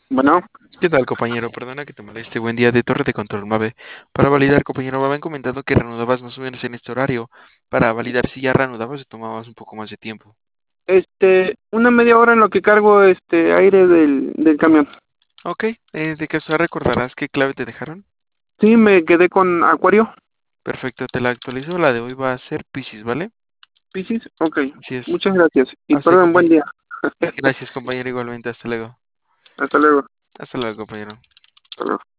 Bueno, ¿Qué tal, compañero? Perdona que te moleste. Buen día de Torre de Control Mave. Para validar, compañero, me habían comentado que reanudabas más o menos en este horario. Para validar si ya reanudabas o tomabas un poco más de tiempo. una media hora en lo que cargo aire del camión. Ok, de casualidad recordarás qué clave te dejaron. Sí, me quedé con Acuario, Perfecto, te la actualizo. La de hoy va a ser Piscis, ¿vale? Piscis. Ok, Así es. muchas gracias. Y Hasta ahí, perdón, buen compañero. día. Gracias, compañero, igualmente. Hasta luego. Hasta luego. Hasta luego, compañero. Hasta luego.